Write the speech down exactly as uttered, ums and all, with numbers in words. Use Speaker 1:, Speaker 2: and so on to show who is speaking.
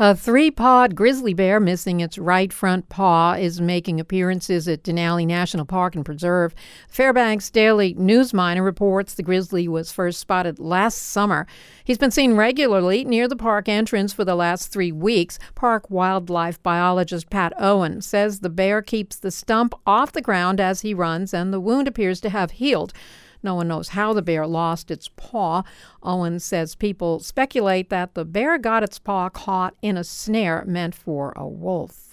Speaker 1: A three-pawed grizzly bear missing its right front paw is making appearances at Denali National Park and Preserve. Fairbanks Daily News Miner reports the grizzly was first spotted last summer. He's been seen regularly near the park entrance for the last three weeks. Park wildlife biologist Pat Owen says the bear keeps the stump off the ground as he runs, and the wound appears to have healed. No one knows how the bear lost its paw. Owen says people speculate that the bear got its paw caught in a snare meant for a wolf.